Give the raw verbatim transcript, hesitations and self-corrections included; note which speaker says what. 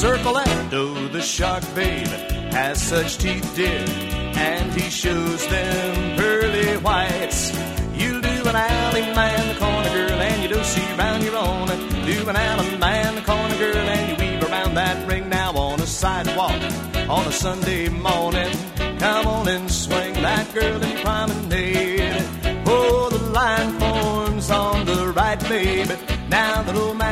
Speaker 1: circle that. Oh, the shark, babe, has such teeth, dear, and he shows them pearly whites. You do an alley man, the corner girl, and you do see round your own. Do an alley man, the corner girl, and you weave around that ring. Now on a sidewalk on a Sunday morning, come on and swing that girl in promenade. Oh, the line forms on the right, baby. Now the old man